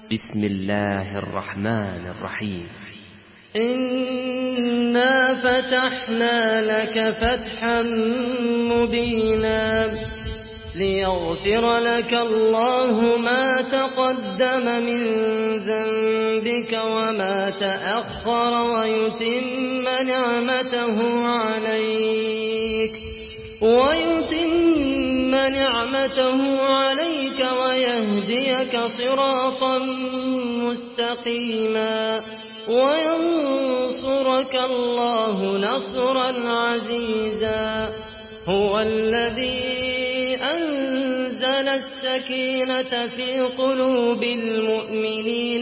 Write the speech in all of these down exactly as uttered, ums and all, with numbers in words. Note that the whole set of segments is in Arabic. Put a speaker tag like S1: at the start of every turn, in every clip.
S1: بسم الله الرحمن الرحيم.
S2: إنا فتحنا لك فتحا مبينا ليغفر لك الله ما تقدم من ذنبك وما تأخر ويتم نعمته عليك ويتم نعمته عليك ويهديك صراطا مستقيما وينصرك الله نصرا عزيزا. هو الذي أنزل السكينة في قلوب المؤمنين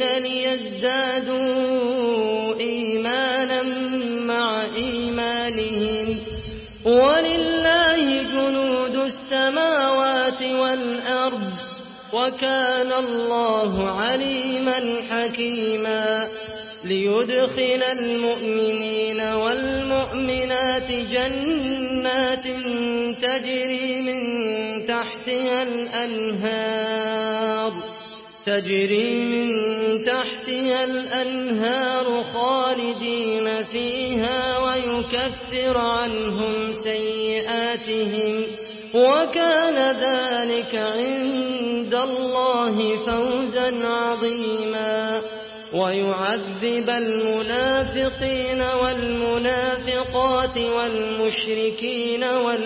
S2: ليزدادوا إيمانا مع إيمانهم ولله جنود السماوات والأرض وكان الله عليما حكيما. ليدخل المؤمنين والمؤمنات جنات تجري من تحتها الأنهار تجري من تحتها الأنهار خالدين فيها ويكفر عنهم سيئاتهم وكان ذلك عند الله فوزا عظيما. ويعذب المنافقين والمنافقات والمشركين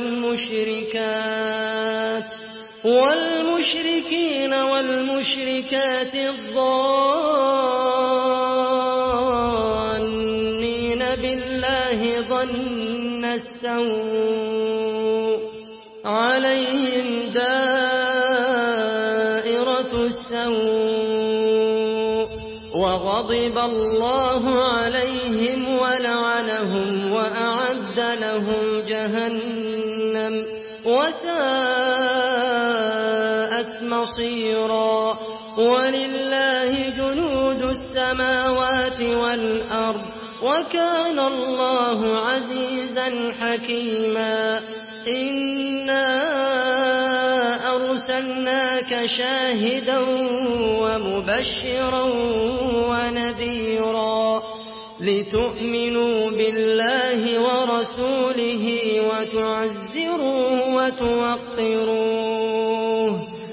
S2: والمشركات والمشركين والمشركات الظانين بالله ظن السوء عليهم دائرة السوء وغضب الله عليهم ولعنهم وأعد لهم جهنم وساءت مصيرا. ولله جنود السماوات والأرض وكان الله عزيزا حكيما. إنا أرسلناك شاهدا ومبشرا ونذيرا لتؤمنوا بالله ورسوله وتعزروه وتوقروه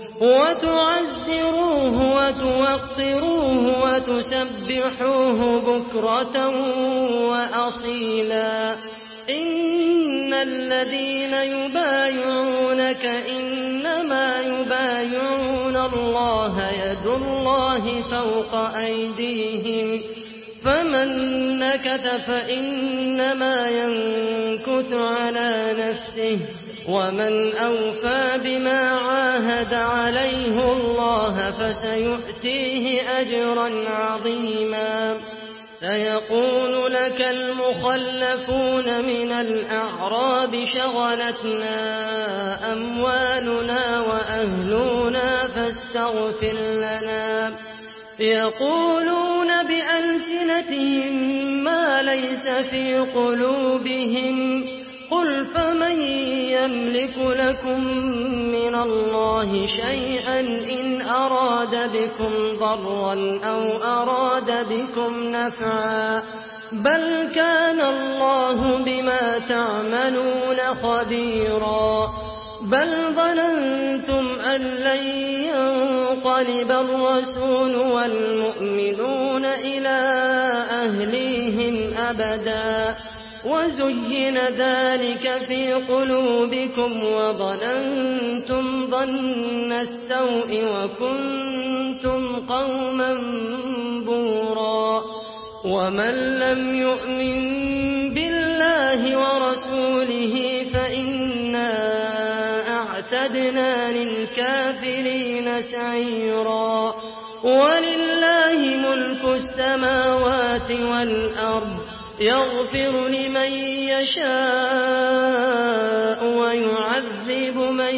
S2: وتعزروه وتوقروه وتسبحوه بكرة وأصيلا. إن الذين يبايعونك إنما يبايعون الله يد الله فوق أيديهم فمن نكث فإنما ينكث على نفسه ومن أوفى بما عاهد عليه الله فسيؤتيه أجرا عظيما. سيقول لك المخلفون من الأعراب شغلتنا أموالنا وأهلنا فاستغفر لنا. يقولون بألسنتهم ما ليس في قلوبهم قل فمن يملك لكم من الله شيئا إن أراد بكم ضرا أو أراد بكم نفعا بل كان الله بما تعملون خبيرا. بل ظننتم أن لن ينقلب الرسول والمؤمنون إلى أهليهم أبدا وزين ذلك في قلوبكم وظننتم ظن السوء وكنتم قوما بورا. ومن لم يؤمن بالله ورسوله فإنا أعتدنا للكافرين سعيرا. ولله ملك السماوات والأرض يغفر لمن يشاء ويعذب من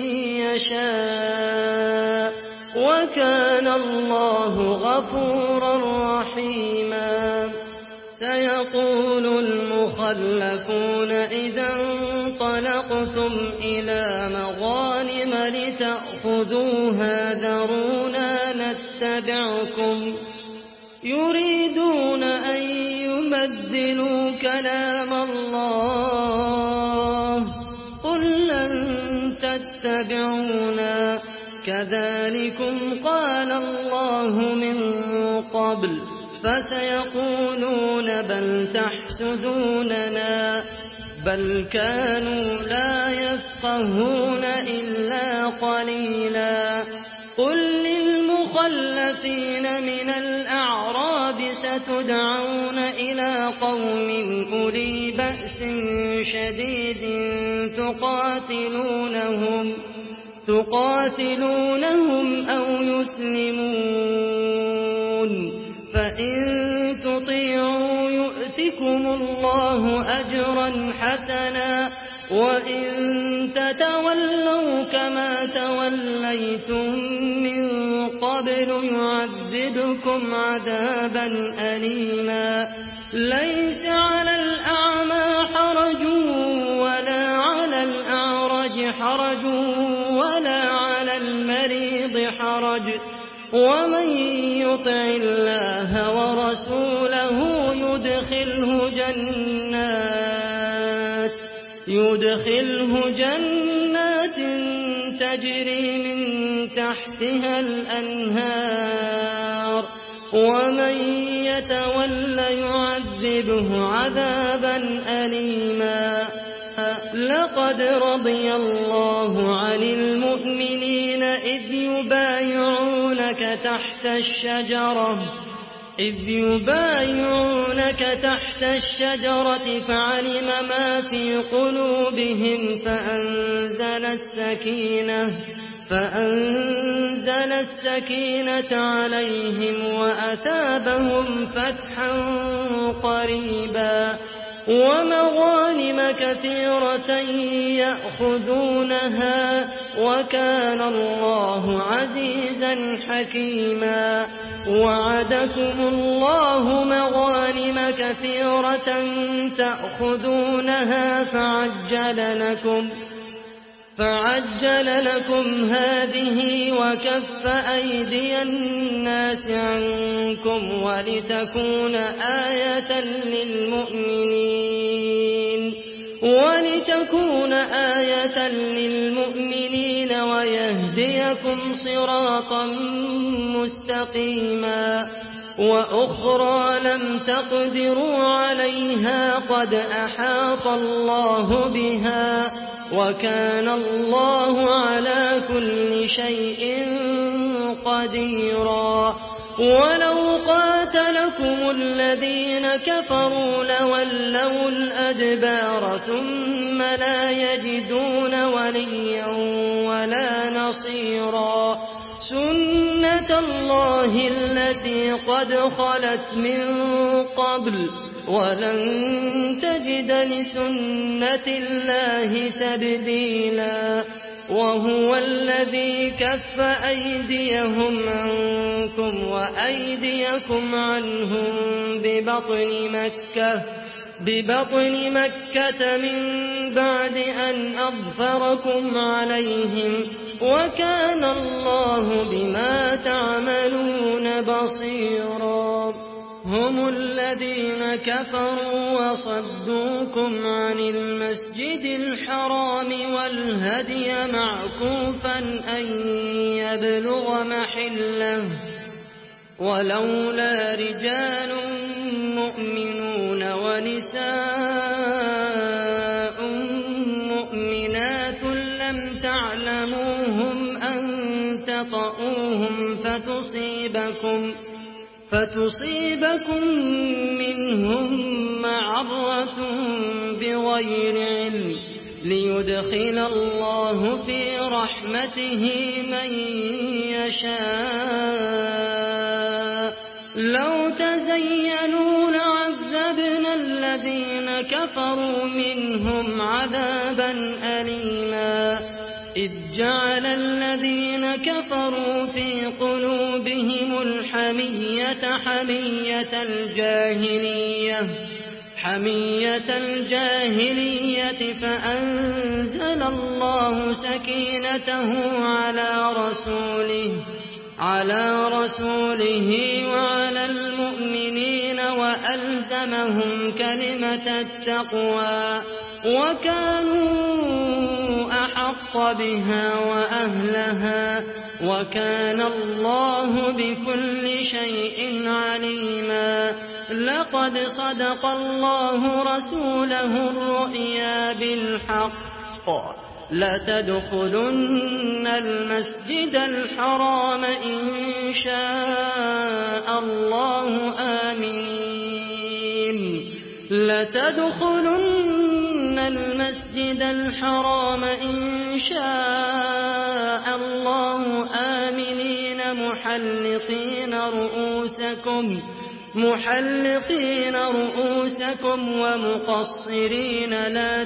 S2: يشاء وكان الله غفورا رحيما. سيقول المخلفون إذا انطلقتم إلى مغانم لتأخذوها ذرونا نتبعكم يريدون أن يبدلوا كلام الله قل لن تتبعونا كذلكم قال الله من قبل فسيقولون بل تحسدوننا بل كانوا لا يفقهون إلا قليلا قل للمخلفين من الأعراب ستدعون إلى قوم أولي بأس شديد تقاتلونهم تقاتلونهم أو يسلمون فإن تطيعوا يؤتكم الله أجرا حسنا وإن تتولوا كما توليتم من قبل يعذبكم عذابا أليما ليس على الأعمى حرج ولا على الأعرج حرج ولا على المريض حرج ومن يطع الله ورسوله يدخله جنات يدخله جنات تجري من تحتها الأنهار ومن يتولى يعذبه عذابا أليما لقد رضي الله عن المؤمنين إذ يبايعونك تحت الشجرة إذ يبايعونك تحت الشجرة فعلم ما في قلوبهم فأنزل السكينة فأنزل السكينة عليهم وأثابهم فتحا قريبا ومغانم كثيرة يأخذونها وكان الله عزيزا حكيما وعدكم الله مغانم كثيرة تأخذونها فعجل لكم فعجل لكم هذه وكف أيدي الناس عنكم ولتكون آية للمؤمنين ولتكون آية للمؤمنين ويهديكم صراطا مستقيما وأخرى لم تقدروا عليها قد أحاط الله بها وكان الله على كل شيء قديرا ولو قاتلكم الذين كفروا لولوا الأدبار ثم لا يجدون وليا ولا نصيرا سنة الله التي قد خلت من قبل ولن تجد لسنة الله تبديلا وهو الذي كف أيديهم عنكم وأيديكم عنهم ببطن مكة ببطن مكة من بعد أن أظفركم عليهم وكان الله بما تعملون بصيرا هم الذين كفروا وصدوكم عن المسجد الحرام والهدي معكوفا أن يبلغ محله ولولا رجال مؤمنون ونساء مؤمنات لم تعلموهم أن تطؤوهم فتصيبكم فتصيبكم منهم معرة بغير علم ليدخل الله في رحمته من يشاء لو تزينوا لعذبنا الذين كفروا منهم عذابا أليما إذ جعل الذين كفروا في قلوبهم الحق الحمية حمية الجاهلية حمية الجاهلية فأنزل الله سكينته على رسوله على رسوله وعلى المؤمنين وألزمهم كلمة التقوى وكانوا أحق بها وأهلها وكان الله بكل شيء عليما. لقد صدق الله رسوله الرؤيا بالحق لتدخلن المسجد الحرام إن شاء الله آمنين لتدخلن المسجد الحرام إن شاء الله آمنين محلقين رؤوسكم محلقين رؤوسكم ومقصرين لا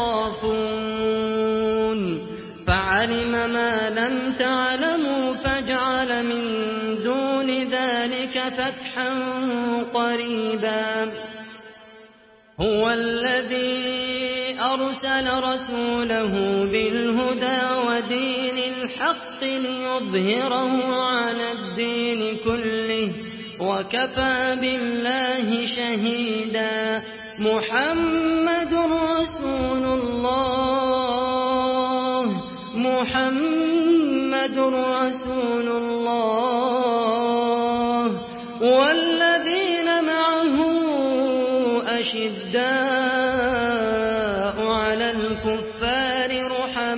S2: تخافون فعلم ما لم تعلموا فجعل من دون ذلك فتحا قريبا. هو الذي أرسل رسوله بالهدى ودين الحق ليظهره على الدين كله وكفى بالله شهيدا. محمد رسول الله محمد رسول الله والذين معه أشداء على الكفار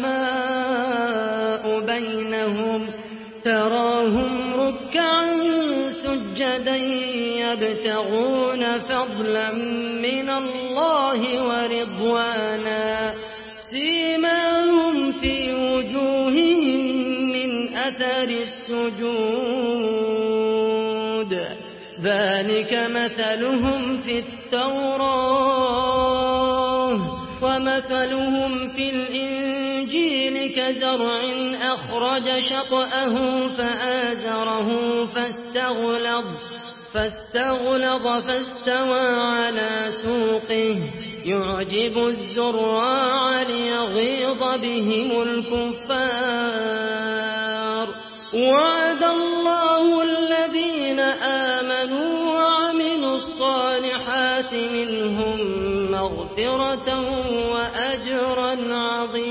S2: رحماء بينهم تراهم ركعا سجدا يبتغون فضلا من الله ورضوانا سيماهم في وجوههم من أثر السجود ذلك مثلهم في التوراة ومثلهم في الإنجيل كزرع أخرج شطأه فآزره فاستغلظ فاستغلظ فاستوى على سوقه يعجب الزراع ليغيظ بهم الكفار. وعد الله الذين آمنوا وعملوا الصالحات منهم مغفرة وأجرا عظيما.